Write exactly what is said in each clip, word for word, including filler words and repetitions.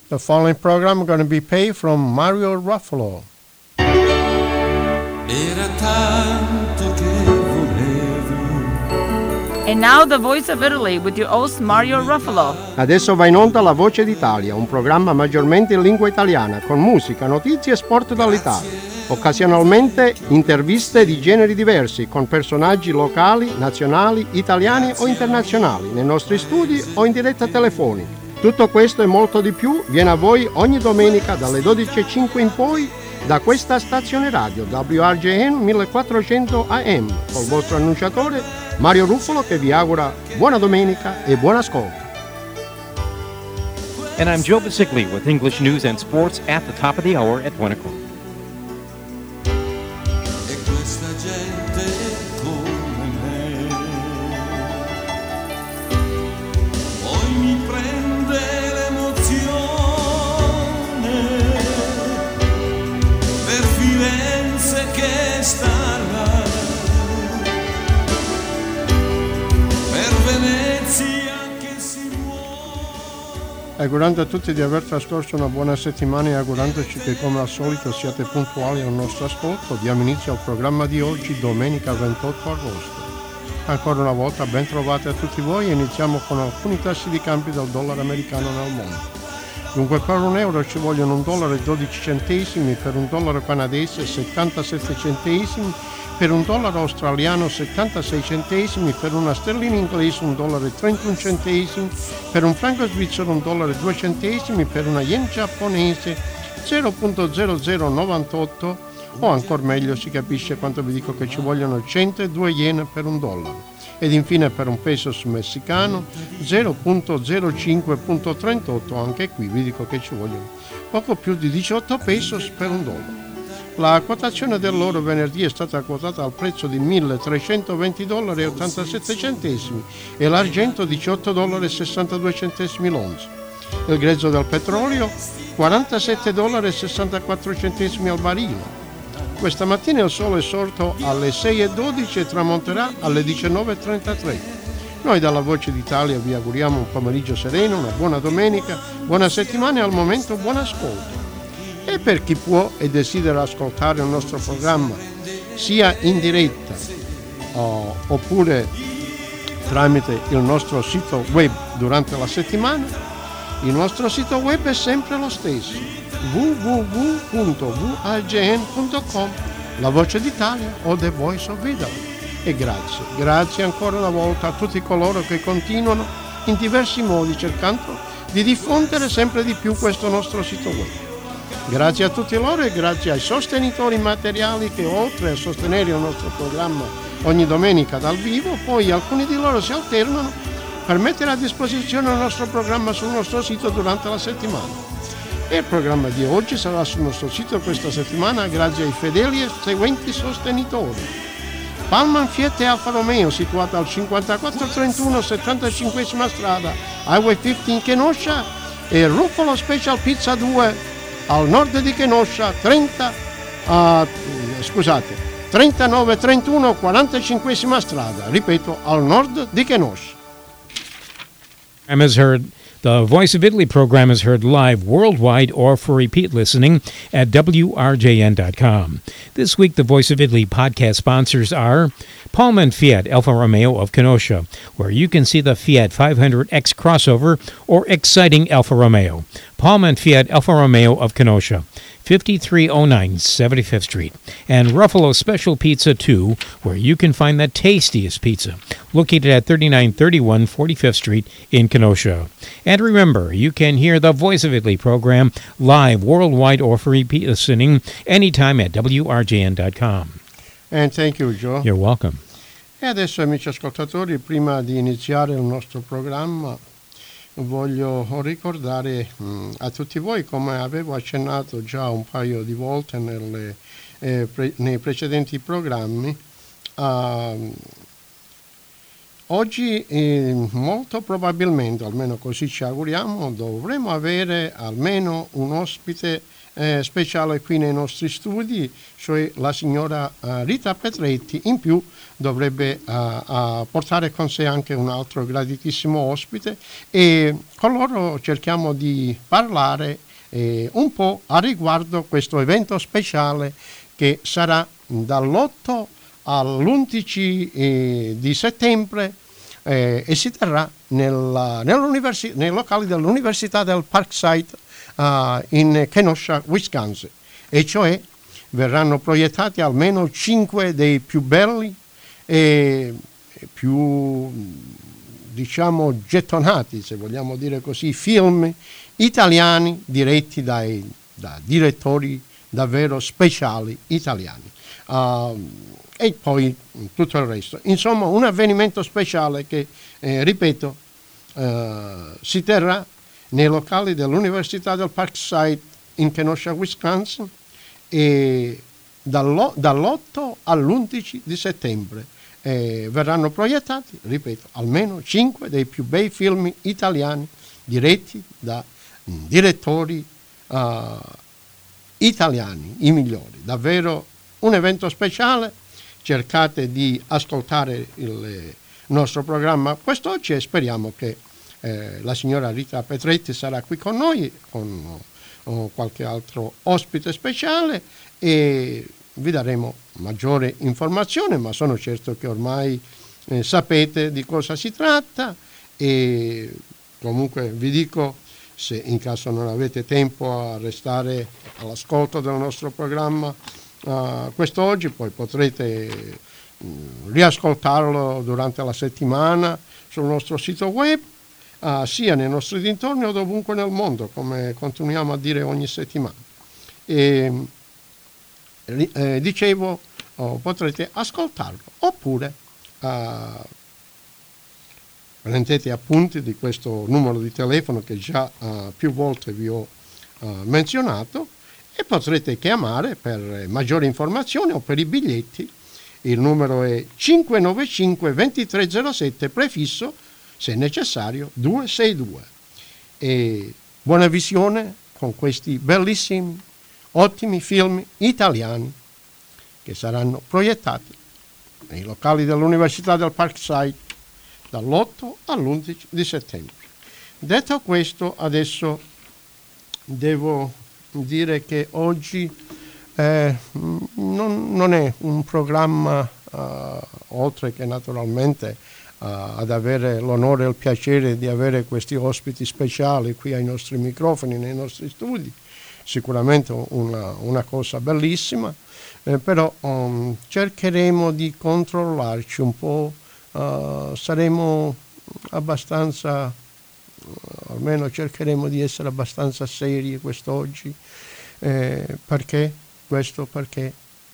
The following program is going to be paid from Mario Ruffalo. Era tanto che volevo. And now the Voice of Italy with your host Mario Ruffalo. Adesso va in onda La Voce d'Italia, un programma maggiormente in lingua italiana, con musica, notizie e sport dall'Italia. Occasionalmente interviste di generi diversi, con personaggi locali, nazionali, italiani o internazionali, nei nostri studi o in diretta telefonica. Tutto questo e molto di più viene a voi ogni domenica dalle dodici e cinque in poi da questa stazione radio W R J N millequattrocento A M col vostro annunciatore Mario Ruffalo, che vi augura buona domenica e buon ascolto. And I'm Joe Basigli with English news and sports at the top of the hour at one o'clock. E questa gente come me poi mi prende l'emozione per Firenze che sta là, per Venezia che si muove. Augurando a tutti di aver trascorso una buona settimana e augurandoci che come al solito siate puntuali al nostro ascolto, diamo inizio al programma di oggi, domenica ventotto agosto. Ancora una volta ben trovati a tutti voi e iniziamo con alcuni tassi di cambio del dollaro americano nel mondo. Dunque per un euro ci vogliono un dollaro e dodici centesimi, per un dollaro canadese settantasette centesimi, per un dollaro australiano settantasei centesimi, per una sterlina inglese un dollaro e trentuno centesimi, per un franco svizzero un dollaro e due centesimi, per una yen giapponese zero virgola zero zero novantotto, o ancora meglio si capisce quanto vi dico che ci vogliono centodue yen per un dollaro. Ed infine per un peso messicano zero virgola zero cinque trentotto, anche qui vi dico che ci vogliono poco più di diciotto pesos per un dollaro. La quotazione dell'oro venerdì è stata quotata al prezzo di milletrecentoventi dollari e ottantasette centesimi e l'argento diciotto dollari e sessantadue centesimi l'onza. Il grezzo del petrolio quarantasette dollari e sessantaquattro centesimi al barile. Questa mattina il sole è sorto alle sei e dodici e tramonterà alle diciannove e trentatré. Noi dalla Voce d'Italia vi auguriamo un pomeriggio sereno, una buona domenica, buona settimana e al momento buon ascolto. E per chi può e desidera ascoltare il nostro programma sia in diretta o, oppure tramite il nostro sito web durante la settimana, il nostro sito web è sempre lo stesso, w w w punto v r j n punto com, La Voce d'Italia o The Voice of Italy. E grazie, grazie ancora una volta a tutti coloro che continuano in diversi modi cercando di diffondere sempre di più questo nostro sito web. Grazie a tutti loro e grazie ai sostenitori materiali che oltre a sostenere il nostro programma ogni domenica dal vivo, poi alcuni di loro si alternano per mettere a disposizione il nostro programma sul nostro sito durante la settimana. E il programma di oggi sarà sul nostro sito questa settimana grazie ai fedeli e seguenti sostenitori: Palman Fiat Alfa Romeo, situata al cinquantaquattro trentuno settantacinquesima strada, Highway quindici Kenosha, e Ruffalo Special Pizza due al nord di Kenosha, trenta, uh, scusate, trentanove trentuno quarantacinquesima strada, ripeto, al nord di Kenosha. Has heard The Voice of Italy program is heard live worldwide or for repeat listening at W R J N dot com. This week, the Voice of Italy podcast sponsors are Pullman Fiat Alfa Romeo of Kenosha, where you can see the Fiat five hundred X crossover or exciting Alfa Romeo. Pullman Fiat Alfa Romeo of Kenosha, fifty-three oh nine seventy-fifth Street. And Ruffalo Special Pizza two, where you can find the tastiest pizza, located at thirty-nine thirty-one forty-fifth Street in Kenosha. And remember, you can hear the Voice of Italy program live worldwide or for repeat listening anytime at W R J N dot com. And thank you, Joe. You're welcome. E adesso, amici ascoltatori, prima di iniziare il nostro programma, voglio ricordare mh, a tutti voi, come avevo accennato già un paio di volte nelle, eh, pre- nei precedenti programmi, uh, oggi eh, molto probabilmente, almeno così ci auguriamo, dovremo avere almeno un ospite eh, speciale qui nei nostri studi, cioè la signora uh, Rita Petretti. In più dovrebbe uh, uh, portare con sé anche un altro graditissimo ospite, e con loro cerchiamo di parlare eh, un po' a riguardo questo evento speciale che sarà dall'otto all'undici eh, di settembre eh, e si terrà nella, nei locali dell'Università del Parkside uh, in Kenosha, Wisconsin, e cioè verranno proiettati almeno cinque dei più belli e più, diciamo, gettonati, se vogliamo dire così, film italiani diretti dai, da direttori davvero speciali italiani. Uh, e poi tutto il resto. Insomma, un avvenimento speciale che, eh, ripeto, eh, si terrà nei locali dell'Università del Parkside in Kenosha, Wisconsin, e dall'otto all'undici di settembre eh, verranno proiettati, ripeto, almeno cinque dei più bei film italiani diretti da mm, direttori uh, italiani, i migliori. Davvero un evento speciale. Cercate di ascoltare il nostro programma quest'oggi e speriamo che eh, la signora Rita Petretti sarà qui con noi, con o qualche altro ospite speciale, e vi daremo maggiore informazione, ma sono certo che ormai eh, sapete di cosa si tratta. E comunque vi dico, se in caso non avete tempo a restare all'ascolto del nostro programma Uh, quest'oggi, poi potrete uh, riascoltarlo durante la settimana sul nostro sito web, uh, sia nei nostri dintorni o dovunque nel mondo, come continuiamo a dire ogni settimana. E, eh, dicevo, oh, potrete ascoltarlo, oppure uh, prendete appunti di questo numero di telefono che già uh, più volte vi ho uh, menzionato, e potrete chiamare per maggiori informazioni o per i biglietti. Il numero è cinque nove cinque due tre zero sette, prefisso, se necessario, due sei due. E buona visione con questi bellissimi, ottimi film italiani che saranno proiettati nei locali dell'Università del Parkside dall'otto all'undici di settembre. Detto questo, adesso devo dire che oggi eh, non, non è un programma, uh, oltre che naturalmente uh, ad avere l'onore e il piacere di avere questi ospiti speciali qui ai nostri microfoni, nei nostri studi, sicuramente una, una cosa bellissima, eh, però um, cercheremo di controllarci un po', uh, saremo abbastanza, almeno cercheremo di essere abbastanza seri quest'oggi, eh, perché questo perché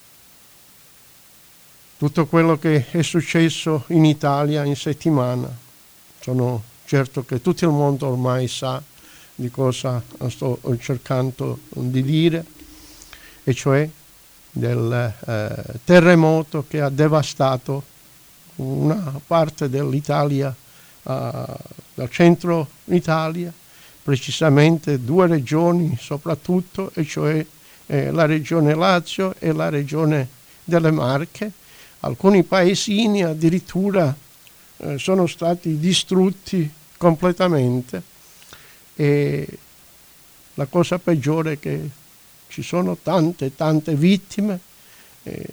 tutto quello che è successo in Italia in settimana, sono certo che tutto il mondo ormai sa di cosa sto cercando di dire, e cioè del eh, terremoto che ha devastato una parte dell'Italia, uh, dal centro Italia, precisamente due regioni soprattutto, e cioè eh, la regione Lazio e la regione delle Marche. Alcuni paesini addirittura eh, sono stati distrutti completamente, e la cosa peggiore è che ci sono tante tante vittime, eh,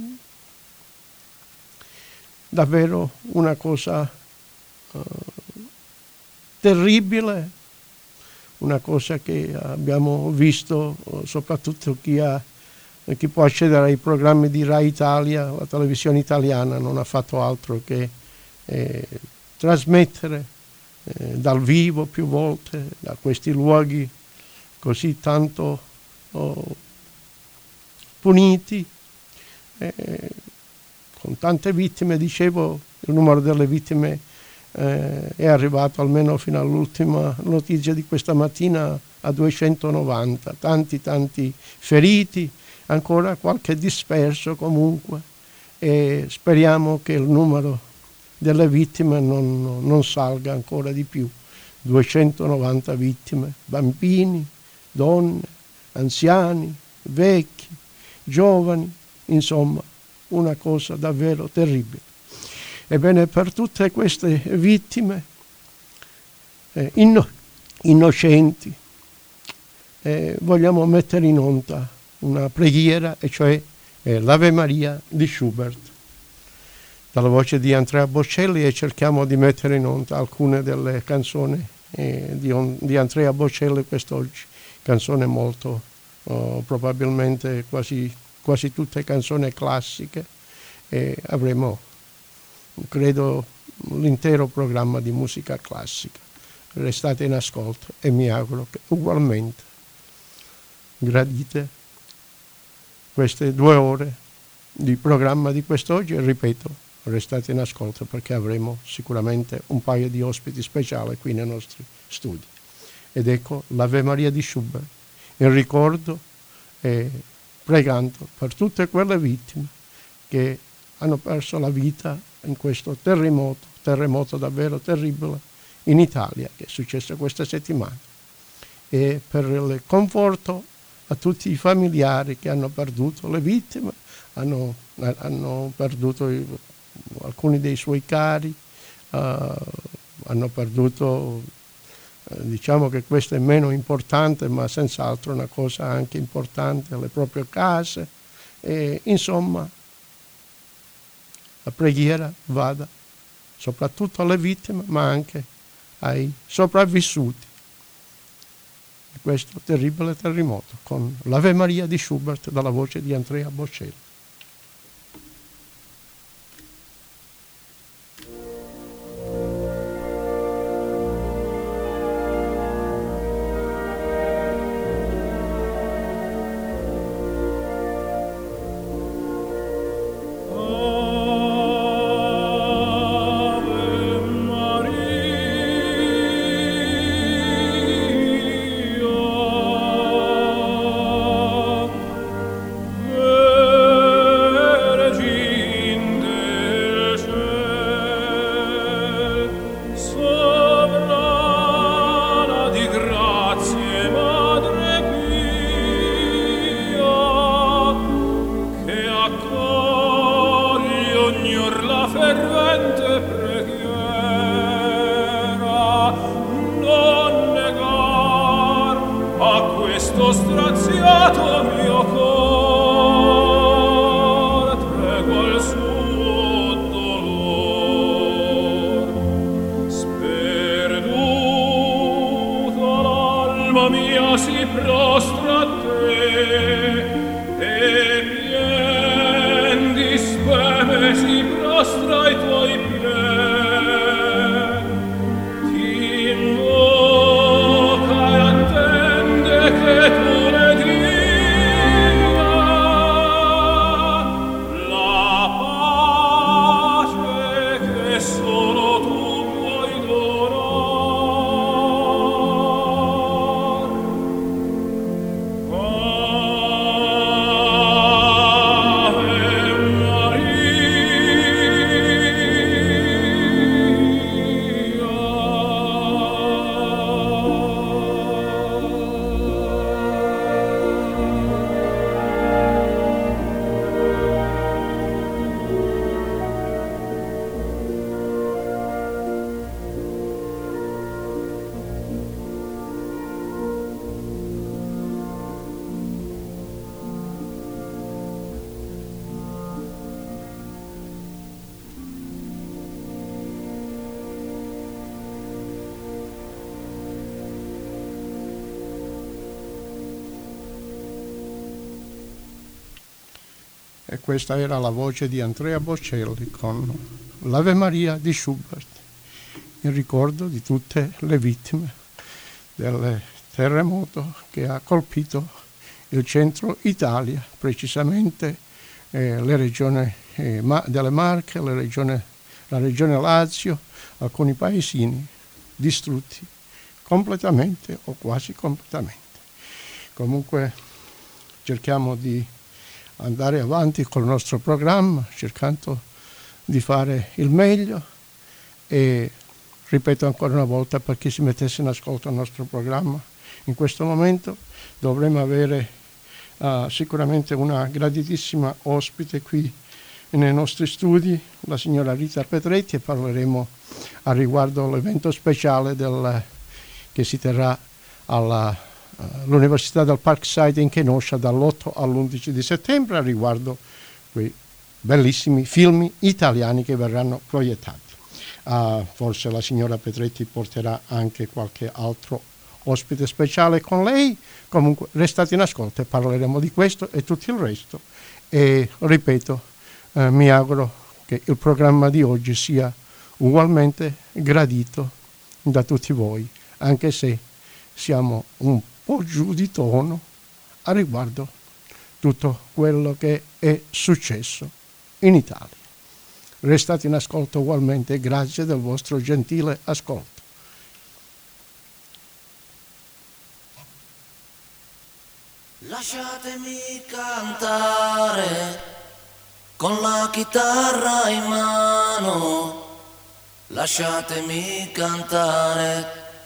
davvero una cosa uh, terribile, una cosa che abbiamo visto uh, soprattutto chi, ha, chi può accedere ai programmi di Rai Italia, la televisione italiana non ha fatto altro che eh, trasmettere eh, dal vivo più volte da questi luoghi così tanto oh, puniti, eh, con tante vittime. Dicevo, il numero delle vittime eh, è arrivato almeno fino all'ultima notizia di questa mattina a duecentonovanta, tanti tanti feriti, ancora qualche disperso comunque, e speriamo che il numero delle vittime non, non salga ancora di più. duecentonovanta vittime, bambini, donne, anziani, vecchi, giovani, insomma, una cosa davvero terribile. Ebbene, per tutte queste vittime eh, inno- innocenti eh, vogliamo mettere in onda una preghiera, e cioè eh, l'Ave Maria di Schubert, dalla voce di Andrea Bocelli, e cerchiamo di mettere in onda alcune delle canzoni eh, di, on- di Andrea Bocelli quest'oggi, canzoni molto, oh, probabilmente quasi, quasi tutte canzoni classiche, e avremo, credo, l'intero programma di musica classica. Restate in ascolto e mi auguro che ugualmente gradite queste due ore di programma di quest'oggi, e ripeto, restate in ascolto perché avremo sicuramente un paio di ospiti speciali qui nei nostri studi. Ed ecco l'Ave Maria di Schubert, in ricordo e pregando per tutte quelle vittime che hanno perso la vita in questo terremoto, terremoto davvero terribile in Italia, che è successo questa settimana, e per il conforto a tutti i familiari che hanno perduto le vittime, hanno, hanno perduto i, alcuni dei suoi cari, uh, hanno perduto, uh, diciamo che questo è meno importante, ma senz'altro una cosa anche importante, le proprie case, e insomma la preghiera vada soprattutto alle vittime, ma anche ai sopravvissuti di questo terribile terremoto, con l'Ave Maria di Schubert dalla voce di Andrea Bocelli. E questa era la voce di Andrea Bocelli con l'Ave Maria di Schubert, in ricordo di tutte le vittime del terremoto che ha colpito il centro Italia, precisamente eh, le regioni eh, ma- delle Marche, le regione, la regione Lazio, alcuni paesini distrutti completamente o quasi completamente. Comunque cerchiamo di andare avanti col nostro programma, cercando di fare il meglio, e ripeto ancora una volta, per chi si mettesse in ascolto il nostro programma, in questo momento dovremo avere uh, sicuramente una graditissima ospite qui nei nostri studi, la signora Rita Petretti, e parleremo a riguardo l'evento speciale del, che si terrà all'Università del Parkside in Kenosha dall'otto all'undici di settembre a riguardo quei bellissimi film italiani che verranno proiettati. Uh, forse la signora Petretti porterà anche qualche altro ospite speciale con lei. Comunque restate in ascolto e parleremo di questo e tutto il resto. E ripeto, eh, mi auguro che il programma di oggi sia ugualmente gradito da tutti voi, anche se siamo un po' giù di tono a riguardo tutto quello che è successo in Italia. Restate in ascolto ugualmente e grazie del vostro gentile ascolto. Lasciatemi cantare con la chitarra in mano, lasciatemi cantare,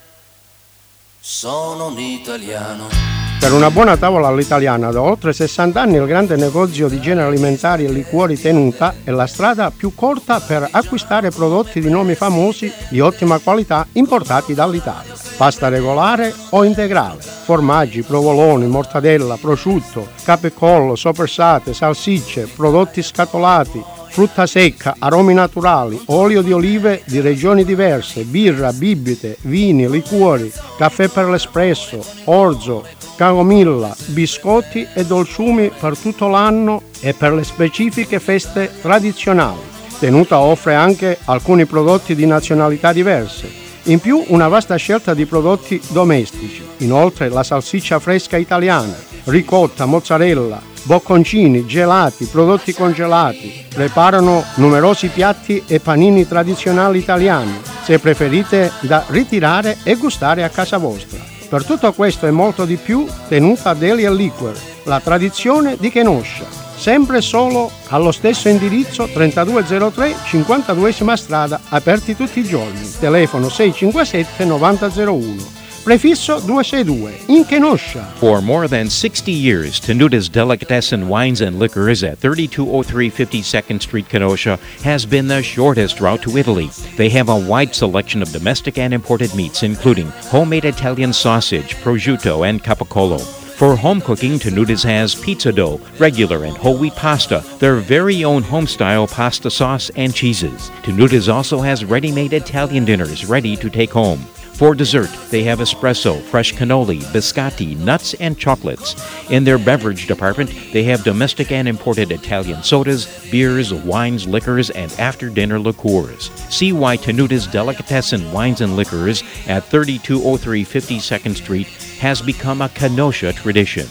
sono un italiano. Per una buona tavola all'italiana da oltre sessanta anni il grande negozio di generi alimentari e liquori Tenuta è la strada più corta per acquistare prodotti di nomi famosi di ottima qualità importati dall'Italia. Pasta regolare o integrale, formaggi, provoloni, mortadella, prosciutto, capecollo, soppressate, salsicce, prodotti scatolati, frutta secca, aromi naturali, olio di olive di regioni diverse, birra, bibite, vini, liquori, caffè per l'espresso, orzo, camomilla, biscotti e dolciumi per tutto l'anno e per le specifiche feste tradizionali. Tenuta offre anche alcuni prodotti di nazionalità diverse. In più una vasta scelta di prodotti domestici. Inoltre la salsiccia fresca italiana, ricotta, mozzarella, bocconcini, gelati, prodotti congelati. Preparano numerosi piatti e panini tradizionali italiani, se preferite da ritirare e gustare a casa vostra. Per tutto questo e molto di più, Tenuta Deli and Liquor, la tradizione di Kenosha. Sempre solo allo stesso indirizzo trentadue zero tre, cinquantaduesima strada, aperti tutti i giorni. Telefono sei cinque sette nove zero zero uno. Prefisso due sei due, in Kenosha. For more than sixty years, Tenuta's Delicatessen Wines and Liquors at thirty-two oh three fifty-second Street, Kenosha, has been the shortest route to Italy. They have a wide selection of domestic and imported meats, including homemade Italian sausage, prosciutto, and capicola. For home cooking, Tenuta's has pizza dough, regular and whole wheat pasta, their very own home-style pasta sauce, and cheeses. Tenuta's also has ready-made Italian dinners ready to take home. For dessert, they have espresso, fresh cannoli, biscotti, nuts, and chocolates. In their beverage department, they have domestic and imported Italian sodas, beers, wines, liquors, and after-dinner liqueurs. See why Tenuta's Delicatessen Wines and Liquors at thirty-two oh three fifty-second Street has become a Kenosha tradition.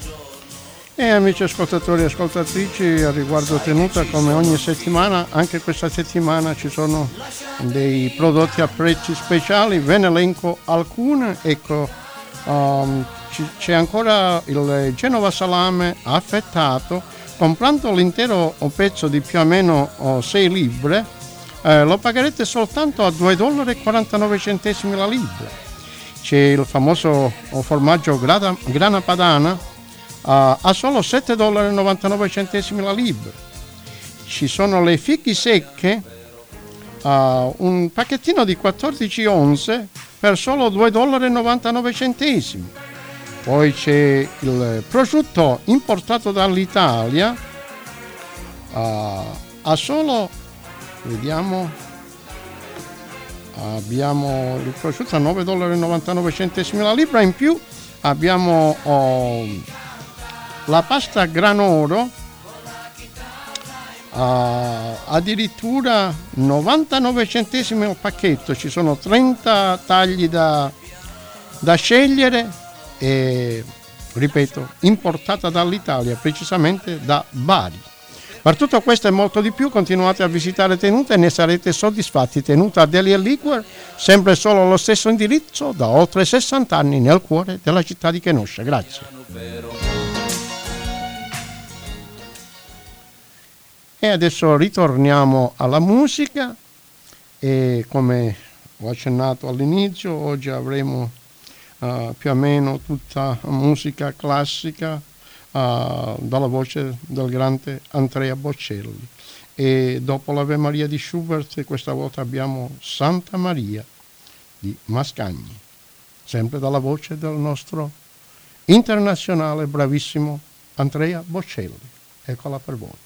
E amici ascoltatori e ascoltatrici, a riguardo Tenuta, come ogni settimana, anche questa settimana ci sono dei prodotti a prezzi speciali, ve ne elenco alcune. Ecco, um, c- c'è ancora il Genova salame affettato, comprando l'intero pezzo di più o meno oh, sei libbre, eh, lo pagherete soltanto a due dollari e quarantanove centesimi la libra. C'è il famoso oh, formaggio grana, grana padana, Uh, a solo sette dollari e novantanove centesimi la libra. Ci sono le fichi secche, uh, un pacchettino di quattordici onze per solo due dollari e novantanove centesimi. Poi c'è il prosciutto importato dall'Italia, uh, a solo, vediamo, abbiamo il prosciutto a nove dollari e novantanove centesimi la libra. In più abbiamo oh, la pasta granoro, uh, addirittura novantanove centesimi al pacchetto. Ci sono trenta tagli da, da scegliere e, ripeto, importata dall'Italia, precisamente da Bari. Per tutto questo e molto di più continuate a visitare Tenuta e ne sarete soddisfatti. Tenuta Deli and Liquor, sempre solo allo stesso indirizzo da oltre sessanta anni nel cuore della città di Kenosha. Grazie. E adesso ritorniamo alla musica e, come ho accennato all'inizio, oggi avremo uh, più o meno tutta musica classica uh, dalla voce del grande Andrea Bocelli. E dopo l'Ave Maria di Schubert questa volta abbiamo Santa Maria di Mascagni, sempre dalla voce del nostro internazionale bravissimo Andrea Bocelli. Eccola per voi.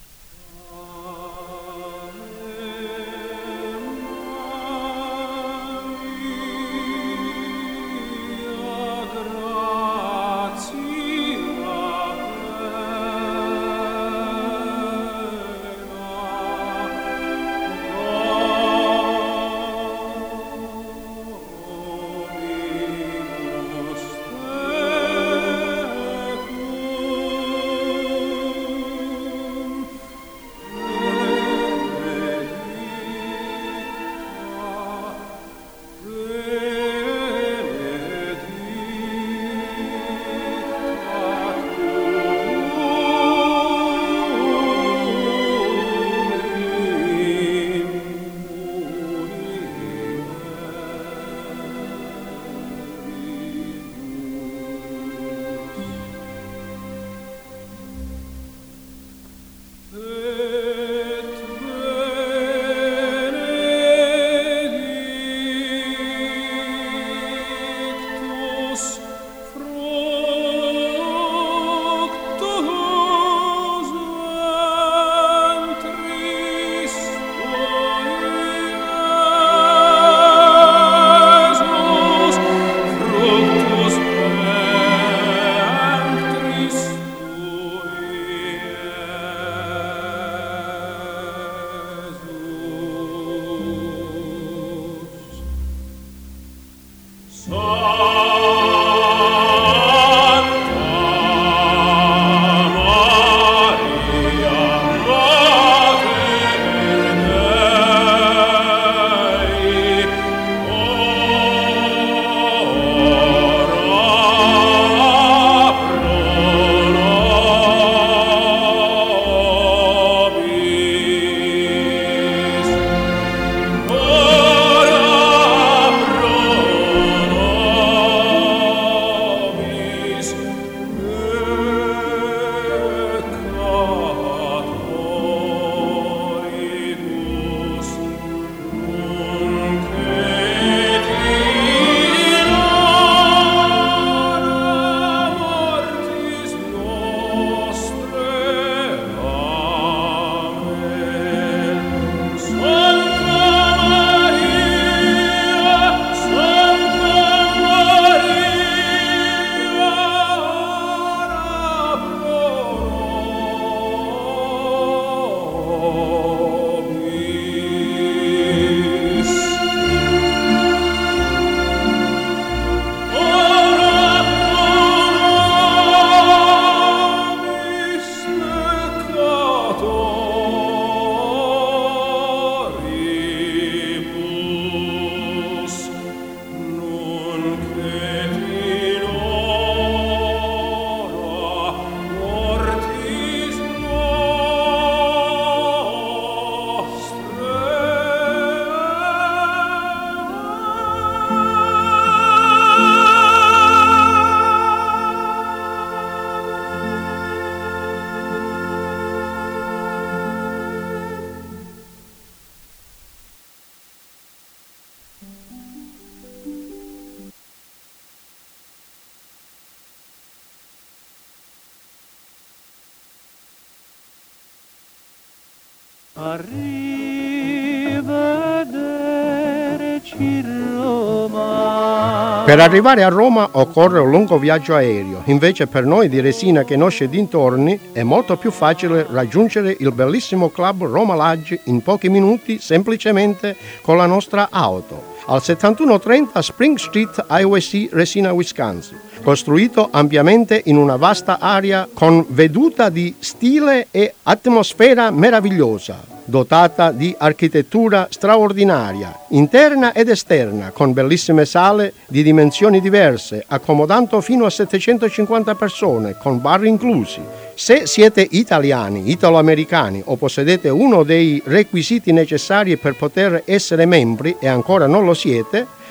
Per arrivare a Roma occorre un lungo viaggio aereo, invece per noi di Resina che conosce dintorni è molto più facile raggiungere il bellissimo club Roma Laggi in pochi minuti semplicemente con la nostra auto. Al settantuno trenta Spring Street, Highway C, Resina, Wisconsin, costruito ampiamente in una vasta area con veduta di stile e atmosfera meravigliosa, dotata di architettura straordinaria, interna ed esterna, con bellissime sale di dimensioni diverse, accomodando fino a settecentocinquanta persone, con bar inclusi. Se siete italiani, italo-americani o possedete uno dei requisiti necessari per poter essere membri e ancora non lo siete,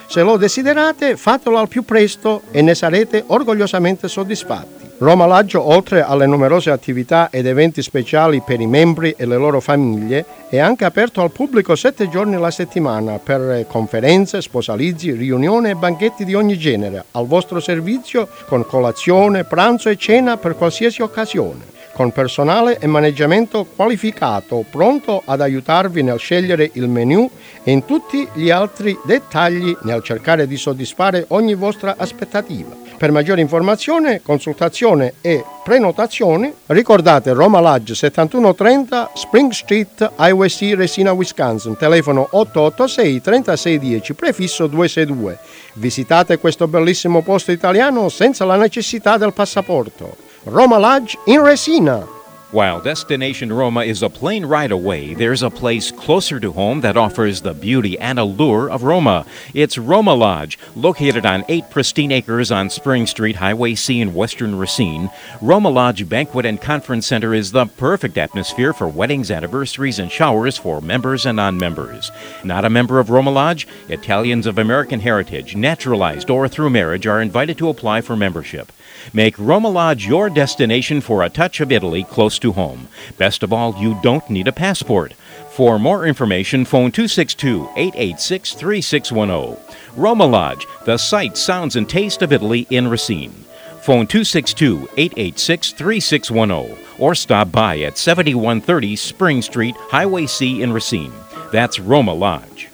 Se lo desiderate, fatelo al più presto e ne sarete orgogliosamente soddisfatti. Roma Lodge, oltre alle numerose attività ed eventi speciali per i membri e le loro famiglie, è anche aperto al pubblico sette giorni alla settimana per conferenze, sposalizi, riunioni e banchetti di ogni genere, al vostro servizio con colazione, pranzo e cena per qualsiasi occasione, con personale e maneggiamento qualificato, pronto ad aiutarvi nel scegliere il menù e in tutti gli altri dettagli nel cercare di soddisfare ogni vostra aspettativa. Per maggiore informazione, consultazione e prenotazione, ricordate Roma Lodge settantuno trenta Spring Street, Highway C, Resina, Wisconsin, telefono otto otto sei tre sei uno zero, prefisso due sei due. Visitate questo bellissimo posto italiano senza la necessità del passaporto. Roma Lodge in Resina. While Destination Roma is a plane ride away, there's a place closer to home that offers the beauty and allure of Roma. It's Roma Lodge, located on eight pristine acres on Spring Street, Highway C in western Racine. Roma Lodge Banquet and Conference Center is the perfect atmosphere for weddings, anniversaries, and showers for members and non-members. Not a member of Roma Lodge? Italians of American heritage, naturalized or through marriage, are invited to apply for membership. Make Roma Lodge your destination for a touch of Italy close to home. Best of all, you don't need a passport. For more information, phone two six two, eight eight six, three six one zero. Roma Lodge, the sight, sounds, and taste of Italy in Racine. Phone two six two, eight eight six, three six one zero or stop by at seventy-one thirty Spring Street, Highway C in Racine. That's Roma Lodge.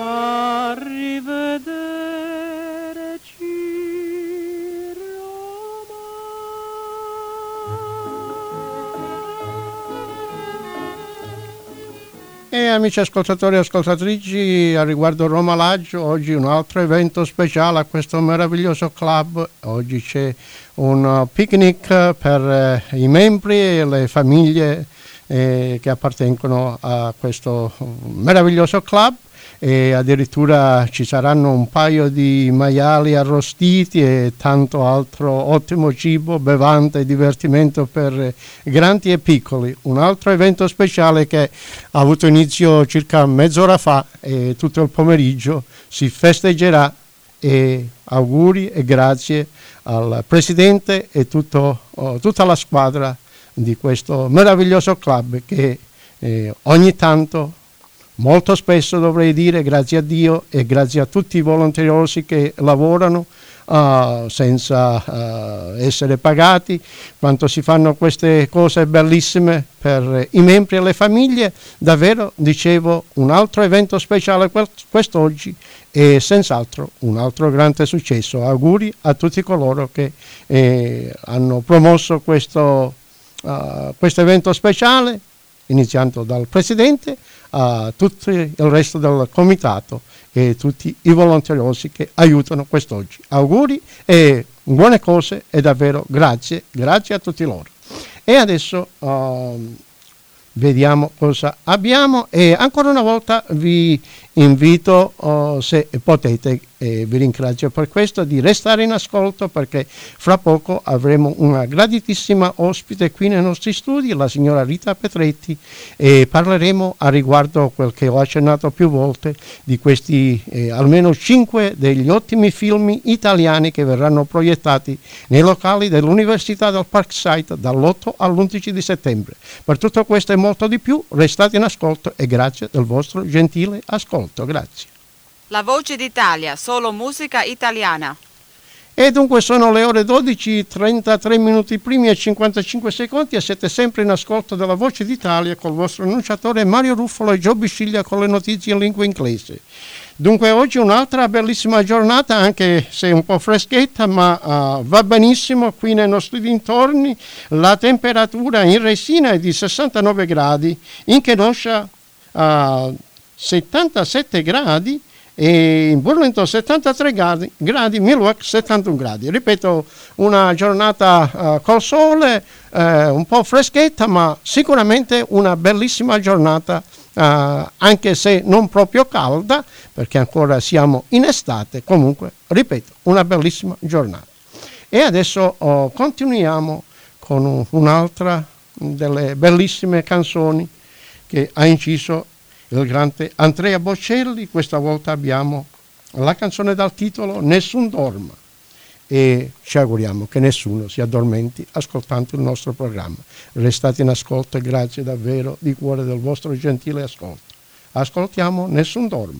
E amici ascoltatori e ascoltatrici, a riguardo Roma Lodge, oggi un altro evento speciale a questo meraviglioso club. Oggi c'è un picnic per eh, i membri e le famiglie eh, che appartengono a questo meraviglioso club, e addirittura ci saranno un paio di maiali arrostiti e tanto altro ottimo cibo, bevande e divertimento per grandi e piccoli. Un altro evento speciale che ha avuto inizio circa mezz'ora fa e tutto il pomeriggio si festeggerà, e auguri e grazie al presidente e tutto, oh, tutta la squadra di questo meraviglioso club che eh, ogni tanto, molto spesso dovrei dire, grazie a Dio e grazie a tutti i volonterosi che lavorano uh, senza uh, essere pagati, quanto si fanno queste cose bellissime per i membri e le famiglie. Davvero, dicevo, un altro evento speciale quest'oggi e senz'altro un altro grande successo. Auguri a tutti coloro che eh, hanno promosso questo, uh, questo evento speciale, iniziando dal presidente a tutto il resto del comitato e tutti i volonterosi che aiutano quest'oggi. Auguri e buone cose e davvero grazie, grazie a tutti loro. E adesso uh, vediamo cosa abbiamo, e ancora una volta vi invito, uh, se potete, e vi ringrazio per questo, di restare in ascolto, perché fra poco avremo una graditissima ospite qui nei nostri studi, la signora Rita Petretti, e parleremo a riguardo quel che ho accennato più volte di questi eh, almeno cinque degli ottimi film italiani che verranno proiettati nei locali dell'Università del Parkside dall'otto all'undici di settembre. Per tutto questo e molto di più, restate in ascolto e grazie del vostro gentile ascolto. Grazie. La Voce d'Italia, solo musica italiana. E dunque sono le ore dodici, trentatré minuti primi e cinquantacinque secondi, e siete sempre in ascolto della Voce d'Italia col vostro annunciatore Mario Ruffolo e Gio Bisciglia con le notizie in lingua inglese. Dunque oggi un'altra bellissima giornata, anche se un po' freschetta, ma uh, va benissimo qui nei nostri dintorni. La temperatura in Resina è di sessantanove gradi, in Kenosha uh, settantasette gradi, e in Burlington settantatré gradi, gradi, Milwaukee settantuno gradi. Ripeto, una giornata uh, col sole, uh, un po' freschetta, ma sicuramente una bellissima giornata, uh, anche se non proprio calda, perché ancora siamo in estate. Comunque, ripeto, una bellissima giornata. E adesso uh, continuiamo con un, un'altra delle bellissime canzoni che ha inciso il grande Andrea Bocelli. Questa volta abbiamo La canzone dal titolo Nessun dorma, e ci auguriamo che nessuno si addormenti ascoltando il nostro programma. Restate in ascolto e grazie davvero di cuore del vostro gentile ascolto. Ascoltiamo Nessun dorma.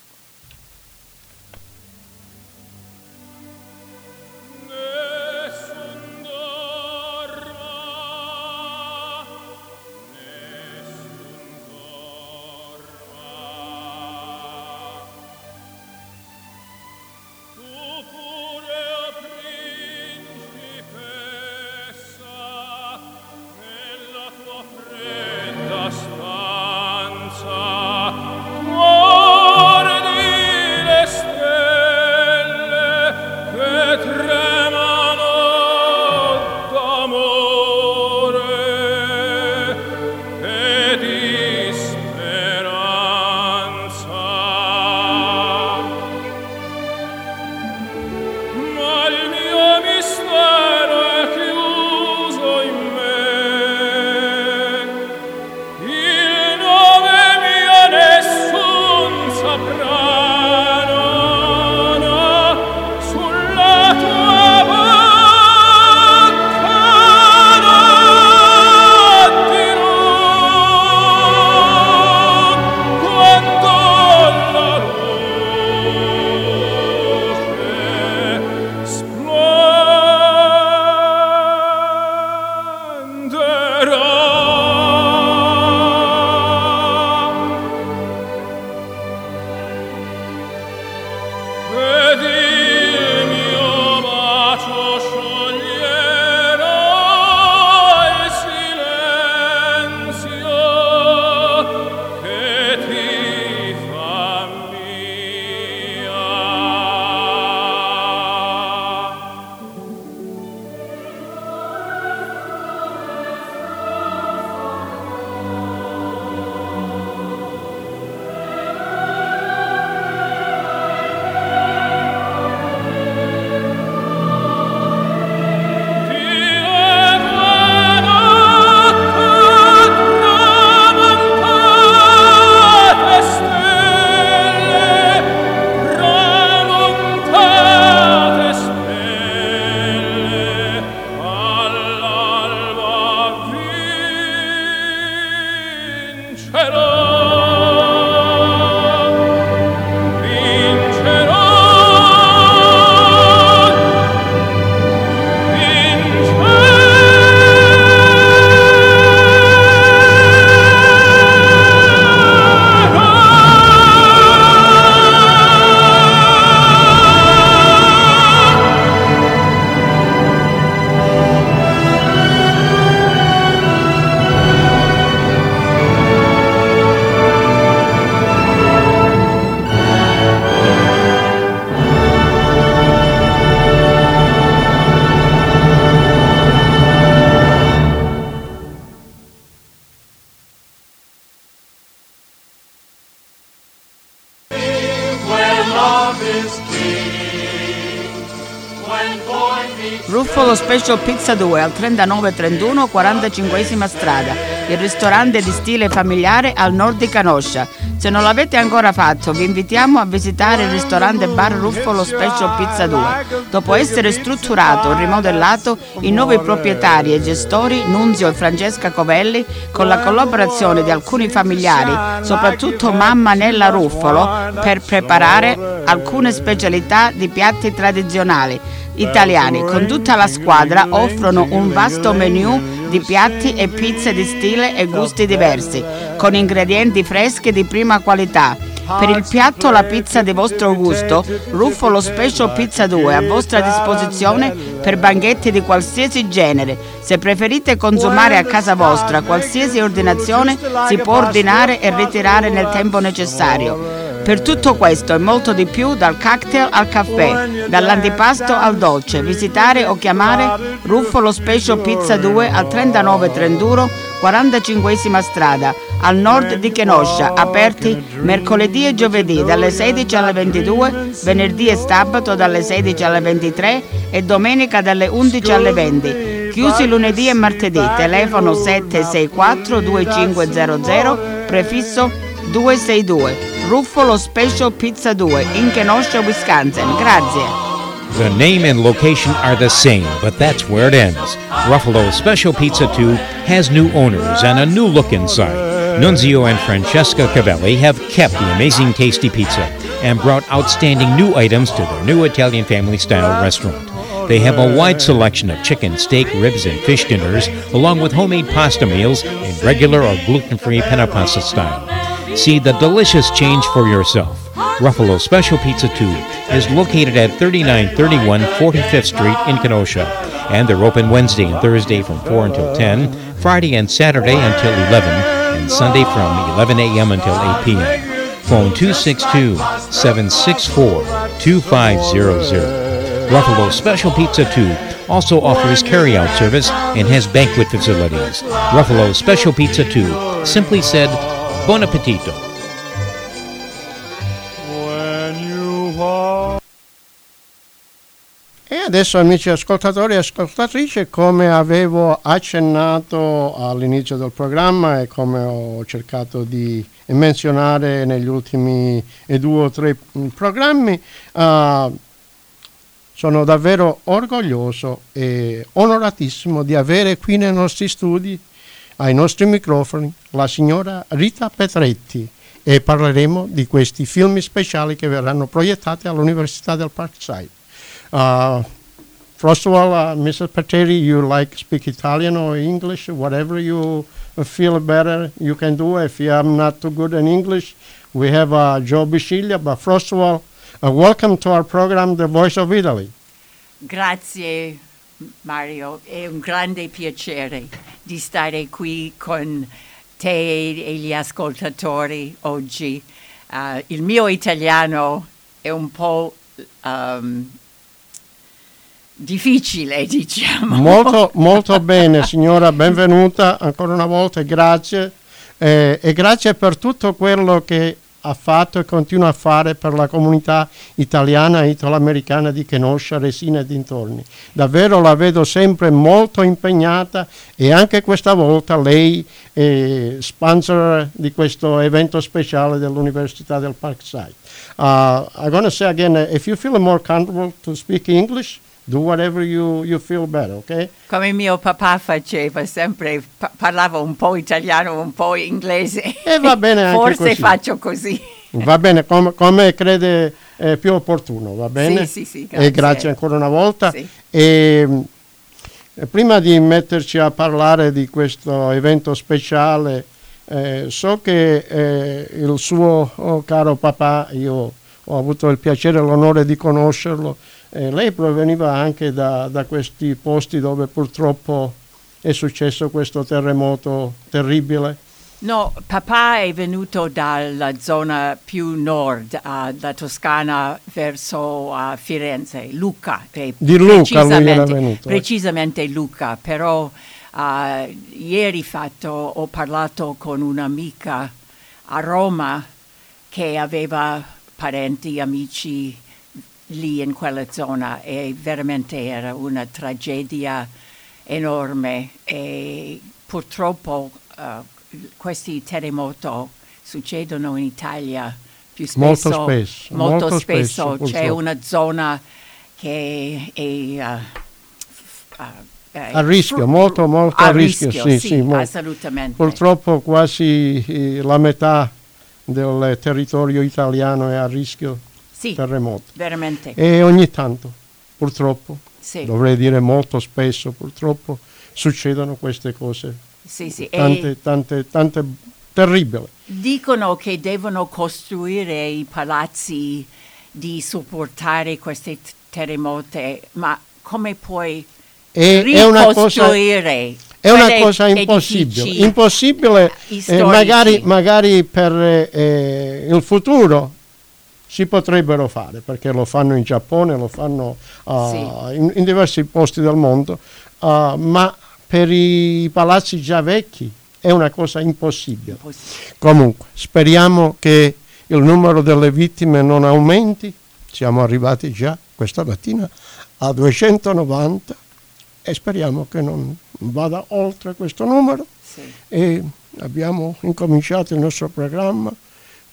Ruffolo Special Pizza due al trentanove trentuno quarantacinquesima strada, il ristorante di stile familiare al nord di Kenosha. Se non l'avete ancora fatto, vi invitiamo a visitare il ristorante bar Ruffolo Special Pizza due. Dopo essere strutturato e rimodellato, i nuovi proprietari e gestori, Nunzio e Francesca Covelli, con la collaborazione di alcuni familiari, soprattutto mamma Nella Ruffolo, per preparare alcune specialità di piatti tradizionali italiani. Con tutta la squadra offrono un vasto menù di piatti e pizze di stile e gusti diversi, con ingredienti freschi di prima qualità. Per il piatto o la pizza di vostro gusto, Ruffolo Special Pizza due è a vostra disposizione per banchetti di qualsiasi genere. Se preferite consumare a casa vostra, qualsiasi ordinazione si può ordinare e ritirare nel tempo necessario. Per tutto questo e molto di più, dal cocktail al caffè, dall'antipasto al dolce, visitare o chiamare Ruffolo Special Pizza due al trentanove trentuno quarantacinquesima strada, al nord di Kenosha, aperti mercoledì e giovedì dalle sedici alle ventidue, venerdì e sabato dalle sedici alle ventitré e domenica dalle undici alle venti. Chiusi lunedì e martedì, telefono sette sei quattro due cinque zero zero, prefisso due sei due. Ruffalo Special Pizza due in Kenosha, Wisconsin. Grazie. The name and location are the same, but that's where it ends. Ruffalo Special Pizza two has new owners and a new look inside. Nunzio and Francesca Cavelli have kept the amazing tasty pizza and brought outstanding new items to their new Italian family-style restaurant. They have a wide selection of chicken, steak, ribs, and fish dinners, along with homemade pasta meals in regular or gluten-free penna pasta style. See the delicious change for yourself. Ruffalo Special Pizza two is located at thirty-nine thirty-one forty-fifth Street in Kenosha, and they're open Wednesday and Thursday from four until ten, Friday and Saturday until eleven, and Sunday from eleven a.m. until eight p.m. Phone two six two, seven six four, two five zero zero. Ruffalo Special Pizza two also offers carry-out service and has banquet facilities. Ruffalo Special Pizza two, simply said, buon appetito. E adesso, amici ascoltatori e ascoltatrici, come avevo accennato all'inizio del programma e come ho cercato di menzionare negli ultimi due o tre programmi, uh, sono davvero orgoglioso e onoratissimo di avere qui nei nostri studi, ai nostri microfoni, la signora Rita Petretti, e parleremo di questi film speciali che verranno proiettati all'Università del Parkside. Uh, first of all, uh, Missus Petretti, you like speak Italian or English, whatever you feel better, you can do. If I'm not too good in English, we have uh, Joe Bisciglia. But first of all, uh, welcome to our program, The Voice of Italy. Grazie Mario, è un grande piacere di stare qui con te e gli ascoltatori oggi. Uh, il mio italiano è un po' um, difficile, diciamo. Molto, molto bene, signora, benvenuta ancora una volta, grazie. Eh, e grazie per tutto quello che ha fatto e continua a fare per la comunità italiana e italo-americana di Kenosha, Resina e dintorni. Davvero la vedo sempre molto impegnata, e anche questa volta lei è sponsor di questo evento speciale dell'Università del Parkside. Uh, I'm going to say again, if you feel more comfortable to speak English, do whatever you, you feel better, ok? Come mio papà faceva sempre, pa- parlava un po' italiano, un po' inglese. E va bene anche Forse così. faccio così. Va bene, com- come crede eh, più opportuno, va bene? Sì, sì, sì, grazie. E grazie ancora una volta. Sì. E, eh, prima di metterci a parlare di questo evento speciale, eh, so che eh, il suo oh, caro papà, io ho avuto il piacere e l'onore di conoscerlo, eh, lei proveniva anche da, da questi posti dove purtroppo è successo questo terremoto terribile. No, papà è venuto dalla zona più nord, uh, da Toscana verso uh, Firenze, Lucca. Di Lucca lui era venuto. Precisamente Lucca, però uh, ieri fatto ho parlato con un'amica a Roma che aveva parenti, amici lì in quella zona, e veramente era una tragedia enorme, e purtroppo uh, questi terremoti succedono in Italia più spesso. Molto spesso. Molto, molto spesso. spesso C'è una zona che è uh, uh, a rischio, molto molto a a rischio, rischio sì, sì, sì, molto. assolutamente. Purtroppo quasi eh, la metà del territorio italiano è a rischio sì, terremoto. Veramente. E ogni tanto, purtroppo, Sì. dovrei dire molto spesso, purtroppo succedono queste cose. Sì, sì. Tante, E tante, tante terribili. dicono che devono costruire i palazzi di sopportare questi t- terremoti, ma come puoi E, è una cosa, ricostruire? è una quelle cosa impossibile. edifici Impossibile, eh, storici? magari, magari per eh, il futuro si potrebbero fare, perché lo fanno in Giappone, lo fanno uh, Sì. in, in diversi posti del mondo, uh, ma per i palazzi già vecchi è una cosa impossibile. Impossibile. Comunque, speriamo che il numero delle vittime non aumenti. Siamo arrivati già questa mattina a duecentonovanta e speriamo che non vada oltre questo numero. Sì. E abbiamo incominciato il nostro programma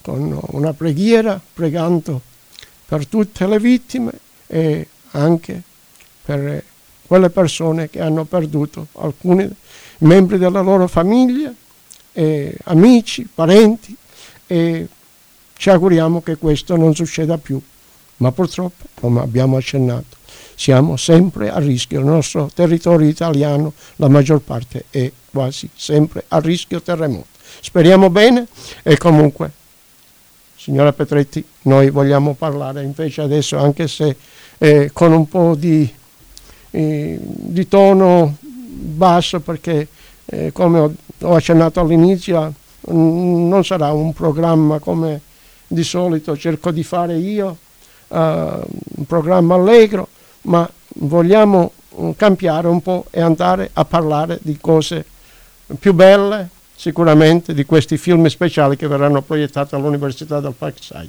con una preghiera, pregando per tutte le vittime e anche per quelle persone che hanno perduto alcuni membri della loro famiglia, e amici, parenti, e ci auguriamo che questo non succeda più. Ma purtroppo, come abbiamo accennato, siamo sempre a rischio. Il nostro territorio italiano, la maggior parte, è quasi sempre a rischio terremoto. Speriamo bene e comunque, signora Petretti, noi vogliamo parlare invece adesso, anche se eh, con un po' di, eh, di tono basso, perché eh, come ho, ho accennato all'inizio, mh, non sarà un programma come di solito cerco di fare io, uh, un programma allegro, ma vogliamo uh, cambiare un po' e andare a parlare di cose più belle, sicuramente, di questi film speciali che verranno proiettati all'Università del Parkside.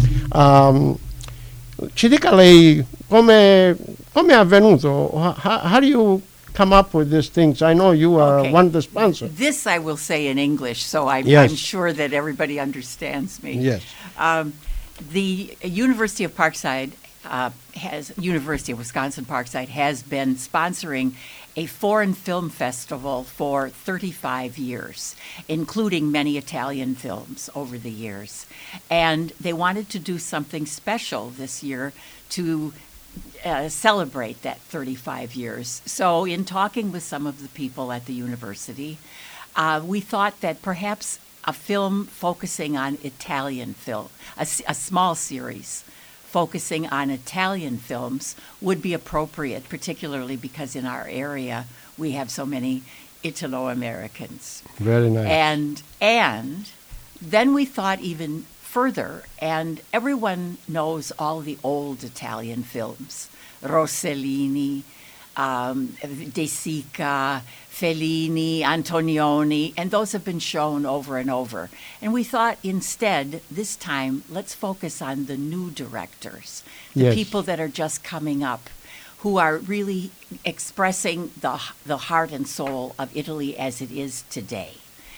Um, ci dica lei come è avvenuto? How, how do you come up with these things? I know you are Okay. one of the sponsors. This I will say in English, so I'm, Yes. I'm sure that everybody understands me. Yes. Um, the University of Parkside uh, has University of Wisconsin Parkside has been sponsoring a foreign film festival for thirty-five years, including many Italian films over the years. And they wanted to do something special this year to uh, celebrate that thirty-five years. So in talking with some of the people at the university, uh, we thought that perhaps a film focusing on Italian film, a, s- a small series focusing on Italian films would be appropriate, particularly because in our area we have so many Italo-Americans. Very nice. And and then we thought even further, and everyone knows all the old Italian films, Rossellini, um, De Sica, Fellini, Antonioni, and those have been shown over and over. And we thought instead, this time, let's focus on the new directors, the Yes. people that are just coming up, who are really expressing the the heart and soul of Italy as it is today.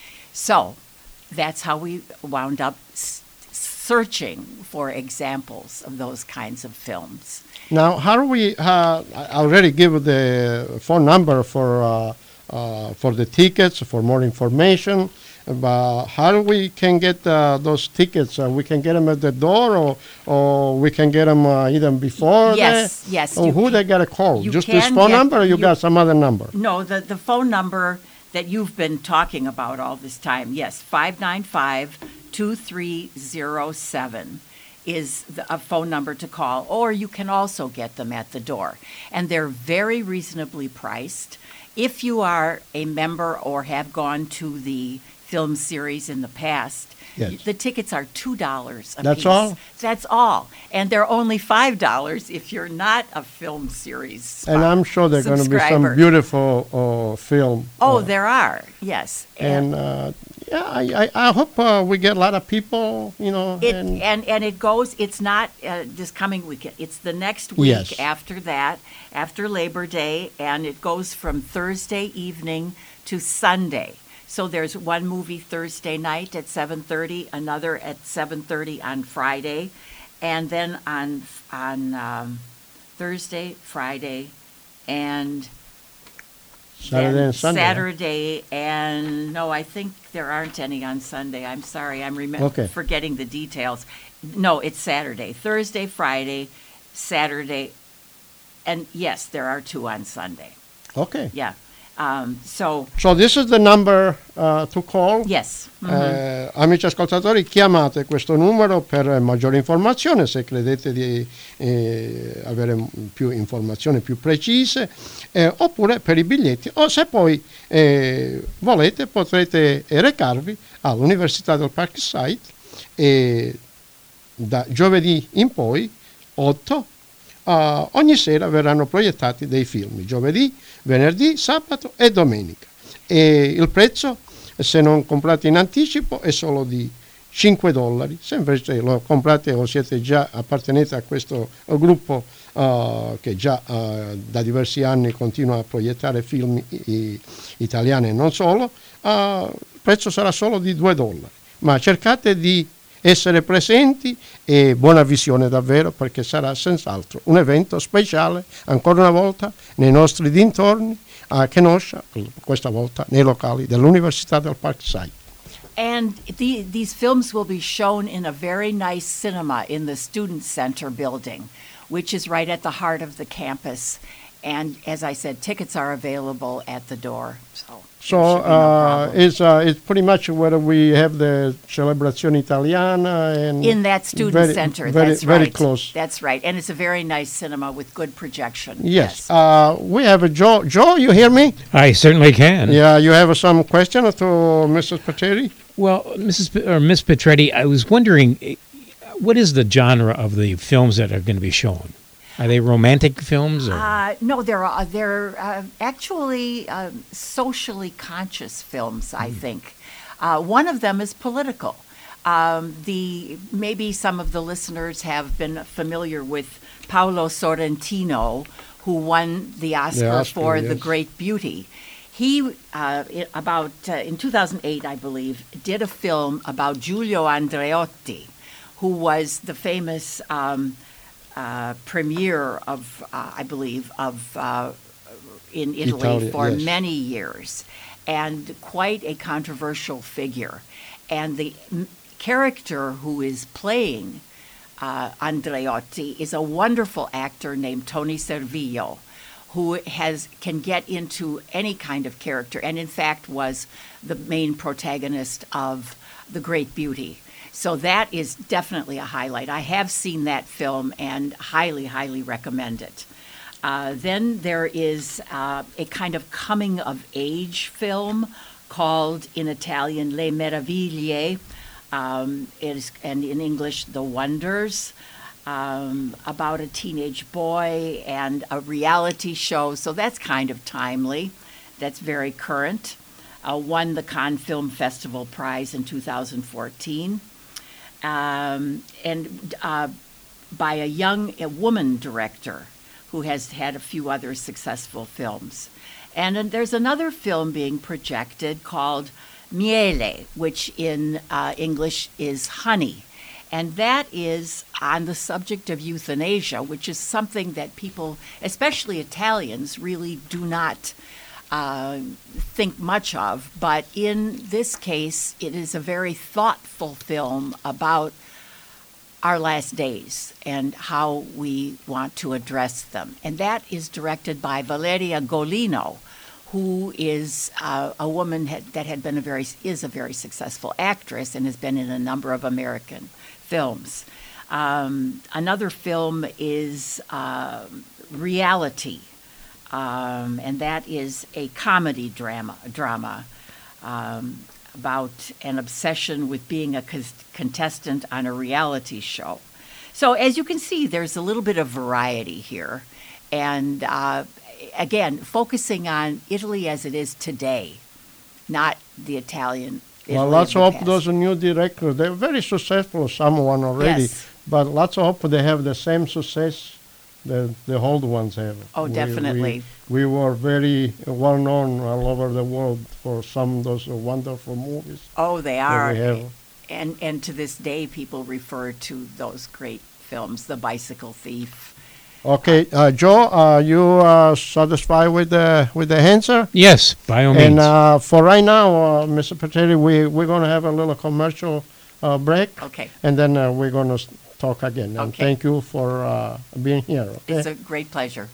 So that's how we wound up s- searching for examples of those kinds of films. Now, how do we? Uh, I already give the phone number for uh, uh, for the tickets for more information. But how do we can get uh, those tickets? Uh, we can get them at the door, or or we can get them uh, even before. Yes, the, yes, Or you who can- they got to call? you Just this can phone get- number, or you, you- got some other number? No, the, the phone number that you've been talking about all this time, yes, five nine five, two three zero seven is the, a phone number to call, or you can also get them at the door. And they're very reasonably priced. If you are a member or have gone to the film series in the past, Yes. the tickets are two dollars a That's piece. all? That's all. And they're only five dollars if you're not a film series And I'm sure there are going to be some subscriber. beautiful uh, film. Oh, uh, there are, yes. and uh, yeah, I, I, I hope uh, we get a lot of people. You know, It, and and, and it goes, it's not uh, this coming weekend, it's the next week Yes. after that, after Labor Day, and it goes from Thursday evening to Sunday. So there's one movie Thursday night at seven thirty, another at seven thirty on Friday, and then on, on um, Thursday, Friday, and Saturday then and Sunday. huh? Saturday, and no, I think there aren't any on Sunday. I'm sorry, I'm remem- Okay. forgetting the details. No, it's Saturday, Thursday, Friday, Saturday, and yes, there are two on Sunday. Okay. Yeah. Um, so So this is the number uh, to call. yes, Mhm. Eh, amici ascoltatori, chiamate questo numero per maggiore informazione se credete di eh, avere più informazioni più precise, eh, oppure per i biglietti, o se poi eh, volete potrete recarvi all'Università del Parkside e da giovedì in poi otto Uh, ogni sera verranno proiettati dei film, giovedì, venerdì, sabato e domenica. E il prezzo, se non comprate in anticipo, è solo di cinque dollari. Se invece lo comprate o siete già appartenete a questo gruppo uh, che già uh, da diversi anni continua a proiettare film i- italiani e non solo, uh, il prezzo sarà solo di due dollari. Ma cercate di essere presenti e buona visione davvero, perché sarà senz'altro un evento speciale, ancora una volta, nei nostri dintorni a Kenosha, questa volta nei locali dell'Università del Parkside. And the, these films will be shown in a very nice cinema in the Student Center building, which is right at the heart of the campus. And as I said, tickets are available at the door. So, so there should be no uh, problem. it's, uh, it's pretty much where we have the Celebrazione Italiana. And In that student very, center, very, that's very right. close. That's right. And it's a very nice cinema with good projection. Yes. Uh, we have a Joe. Joe, you hear me? I certainly can. Yeah, you have some question to Missus Pateri? Well, Missus P- or Miss Petretti, I was wondering, eh, what is the genre of the films that are going to be shown? Are they romantic films? Or? Uh, no, they're uh, they're uh, actually uh, socially conscious films. I think uh, one of them is political. Um, the maybe some of the listeners have been familiar with Paolo Sorrentino, who won the Oscar, The Oscar, for yes. The Great Beauty. He uh, i- about uh, in two thousand eight, I believe, did a film about Giulio Andreotti, who was the famous. Um, Uh, premiere of, uh, I believe, of uh, in Italy Italy, for yes. many years, and quite a controversial figure. And the m- character who is playing uh, Andreotti is a wonderful actor named Tony Servillo, who has can get into any kind of character, and in fact was the main protagonist of The Great Beauty. So that is definitely a highlight. I have seen that film and highly, highly recommend it. Uh, then there is uh, a kind of coming-of-age film called, in Italian, Le Meraviglie, um, it is, and in English, The Wonders, um, about a teenage boy and a reality show. So that's kind of timely. That's very current. Uh, won the Cannes Film Festival Prize in two thousand fourteen. Um, and uh, by a young a woman director who has had a few other successful films. And then there's another film being projected called Miele, which in uh, English is honey. And that is on the subject of euthanasia, which is something that people, especially Italians, really do not uh, think much of. But in this case, it is a very thoughtful film about our last days and how we want to address them. And that is directed by Valeria Golino, who is uh, a woman had, that had been a very is a very successful actress and has been in a number of American films. Um, another film is uh, Reality, um, and that is a comedy drama drama um, about an obsession with being a cos- contestant on a reality show. So as you can see, there's a little bit of variety here, and uh, again, focusing on Italy as it is today, not the Italian. Italy Well, let's of the hope past. those new directors, they're very successful, someone already, Yes. but let's hope they have the same success that the old ones have. Oh, We- definitely. We, we were very well known all over the world for some of those wonderful movies Oh, they that are. we have. And and to this day, people refer to those great films, The Bicycle Thief. Okay, uh, Joe, are you uh, satisfied with the with the answer? Yes, by all means. And uh, for right now, uh, Mister Pateri, we we're going to have a little commercial uh, break, Okay. and then uh, we're going to talk again. And Okay. thank you for uh, being here. Okay. It's a great pleasure.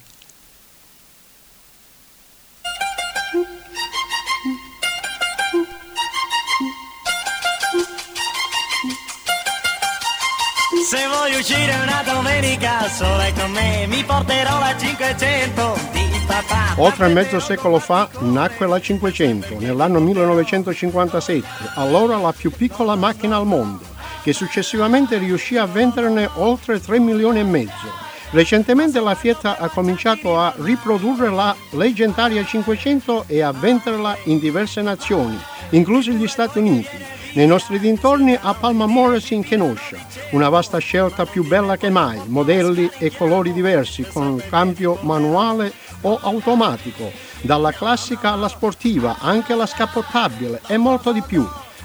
Se voglio uscire una domenica sola con me, mi porterò la cinquecento di papà. Oltre mezzo secolo fa nacque la cinquecento, nell'anno millenovecentocinquantasette, allora la più piccola macchina al mondo, che successivamente riuscì a venderne oltre tre milioni e mezzo. Recentemente la Fiat ha cominciato a riprodurre la leggendaria cinquecento e a venderla in diverse nazioni, inclusi gli Stati Uniti. Nei nostri dintorni a Palma Mores in Kenosha, una vasta scelta più bella che mai, modelli e colori diversi con cambio manuale o automatico, dalla classica alla sportiva, anche la scappottabile e molto di più.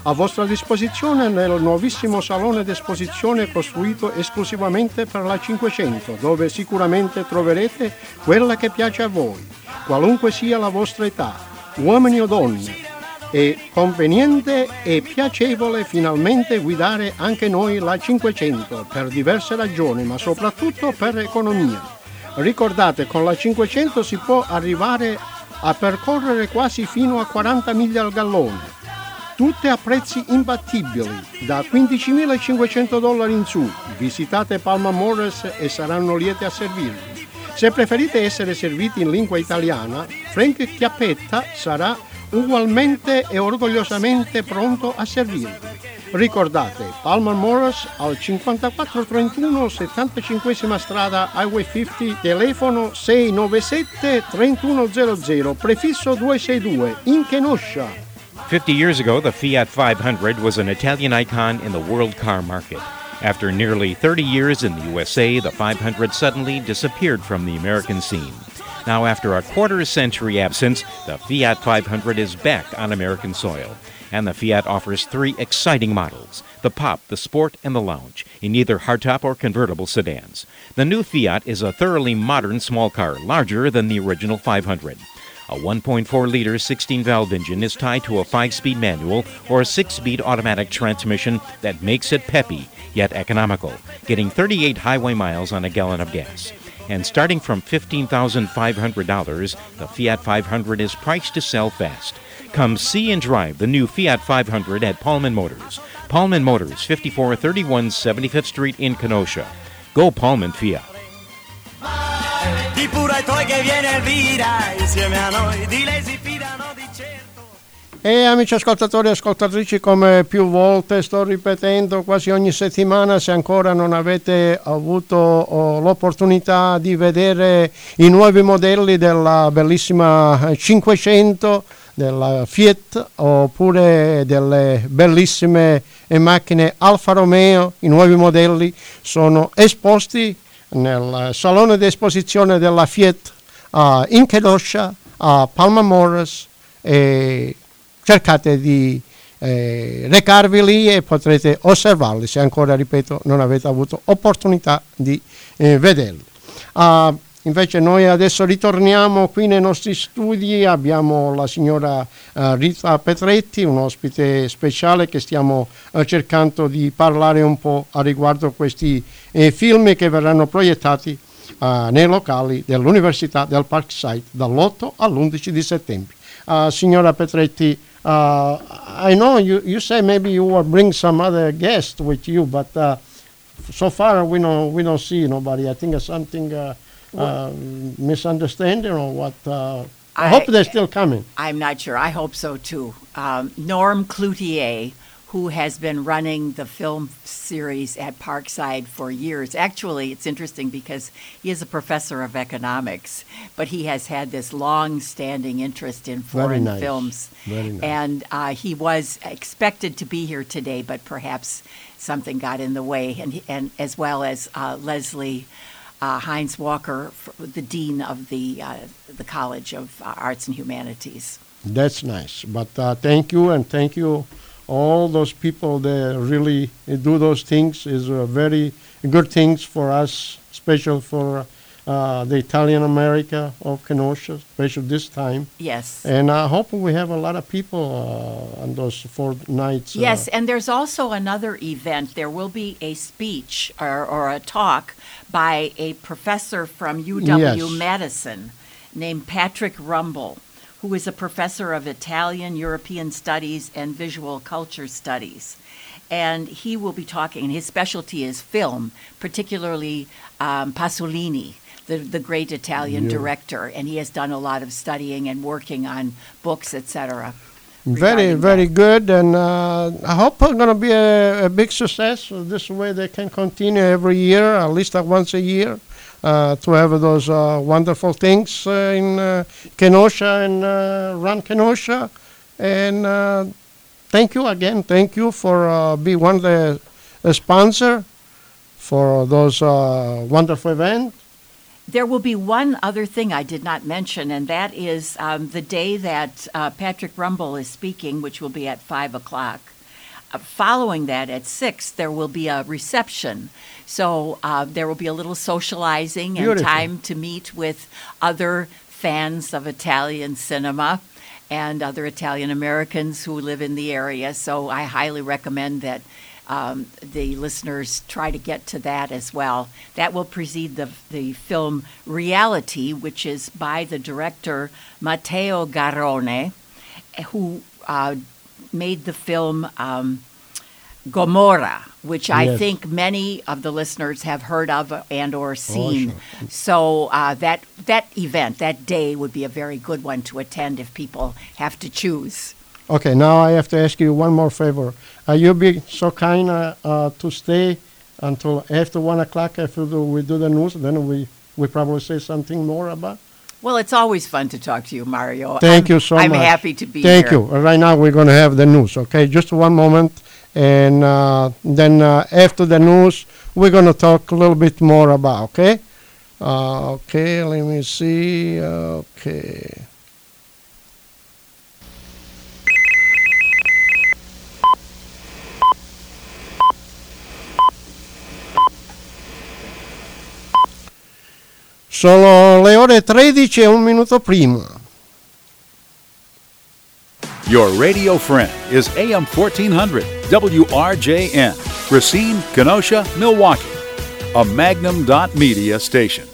a vostra disposizione nel nuovissimo salone d'esposizione costruito esclusivamente per la cinquecento, dove sicuramente troverete quella che piace a voi, qualunque sia la vostra età, uomini o donne. È conveniente e piacevole finalmente guidare anche noi la cinquecento per diverse ragioni, ma soprattutto per economia. Ricordate, con la cinquecento si può arrivare a percorrere quasi fino a quaranta miglia al gallone, tutte a prezzi imbattibili, da quindicimilacinquecento dollari in su. Visitate Palma Motors e saranno lieti a servirvi. Se preferite essere serviti in lingua italiana, Frank Chiappetta sarà ugualmente e orgogliosamente pronto a servirvi. Ricordate, Palma Motors al cinquantaquattro trentuno settantacinquesima strada Highway cinquanta, telefono sei nove sette tre uno zero zero, prefisso duecentosesantadue, in Kenosha. Fifty years ago, the Fiat five hundred was an Italian icon in the world car market. After nearly thirty years in the U S A, the five hundred suddenly disappeared from the American scene. Now, after a quarter century absence, the Fiat five hundred is back on American soil. And the Fiat offers three exciting models, the Pop, the Sport, and the Lounge, in either hardtop or convertible sedans. The new Fiat is a thoroughly modern small car, larger than the original five hundred. A one point four liter sixteen-valve engine is tied to a five-speed manual or a six-speed automatic transmission that makes it peppy, yet economical, getting thirty-eight highway miles on a gallon of gas. And starting from fifteen thousand five hundred dollars, the Fiat five hundred is priced to sell fast. Come see and drive the new Fiat five hundred at Paulman Motors. Paulman Motors, fifty-four thirty-one seventy-fifth Street in Kenosha. Go Paulman Fiat. Di pure ai tuoi che viene Elvira, insieme a noi, di lei si fidano di certo. E amici ascoltatori e ascoltatrici, come più volte sto ripetendo quasi ogni settimana, se ancora non avete avuto oh, l'opportunità di vedere i nuovi modelli della bellissima cinquecento, della Fiat, oppure delle bellissime macchine Alfa Romeo, i nuovi modelli sono esposti nel salone di esposizione della Fiat uh, in Kenosha, a Palma Motors, e cercate di eh, recarvi lì e potrete osservarli se ancora, ripeto, non avete avuto opportunità di eh, vederli. Uh, invece noi adesso ritorniamo qui nei nostri studi, abbiamo la signora uh, Rita Petretti, un ospite speciale che stiamo uh, cercando di parlare un po' a riguardo questi eh, film che verranno proiettati uh, nei locali dell'Università del Parkside dall'otto all'undici di settembre. Uh, signora Petretti, Uh, I know you, you say maybe you will bring some other guest with you, but uh, so far we don't, we don't see nobody. I think it's something uh, uh, misunderstanding or what. Uh, I, I hope they're still coming. I'm not sure. I hope so too. Um, Norm Cloutier, who has been running the film series at Parkside for years. Actually, it's interesting because he is a professor of economics, but he has had this long-standing interest in foreign nice. films. Very nice. And uh, he was expected to be here today, but perhaps something got in the way, and, and as well as uh, Leslie uh, Heinz Walker, the dean of the, uh, the College of Arts and Humanities. That's nice. But uh, thank you, and thank you all those people that really do those things. Is uh, very good things for us, special for uh, the Italian America of Kenosha, especially this time. Yes. And I hope we have a lot of people uh, on those four nights. Yes, uh, and there's also another event. There will be a speech or, or a talk by a professor from U W Yes. Madison named Patrick Rumble, who is a professor of Italian, European Studies, and Visual Culture Studies. And he will be talking, and his specialty is film, particularly um, Pasolini, the, the great Italian Yeah. director. And he has done a lot of studying and working on books, et cetera. Very, regarding very that. good, and uh, I hope it's going to be a, a big success. So this way they can continue every year, at least once a year, uh, to have those uh, wonderful things uh, in uh, Kenosha and uh, run Kenosha. And uh, thank you again. Thank you for uh, being one of the, the sponsor for those uh, wonderful events. There will be one other thing I did not mention, and that is um, the day that uh, Patrick Rumble is speaking, which will be at five o'clock. following that at six, there will be a reception. So uh, there will be a little socializing and Beautiful. time to meet with other fans of Italian cinema and other Italian Americans who live in the area. So I highly recommend that um, the listeners try to get to that as well. That will precede the, the film Reality, which is by the director Matteo Garrone, who uh, made the film um, Gomorrah, which I Yes. think many of the listeners have heard of and or seen. sure. So uh, that that event, that day, would be a very good one to attend if people have to choose. Okay, now I have to ask you one more favor. Uh, you be so kind uh, uh, to stay until after one o'clock after the, we do the news, then we, we probably say something more about. Well, it's always fun to talk to you, Mario. Thank I'm, you so I'm much. happy to be Thank here. you. Right now we're going to have the news, okay? Just one moment. And uh, then uh, after the news, we're going to talk a little bit more about, okay? Uh, okay, let me see. Okay. Sono le ore tredici e un minuto prima. Your radio friend is A M fourteen hundred W R J N, Racine, Kenosha, Milwaukee, a Magnum dot media station.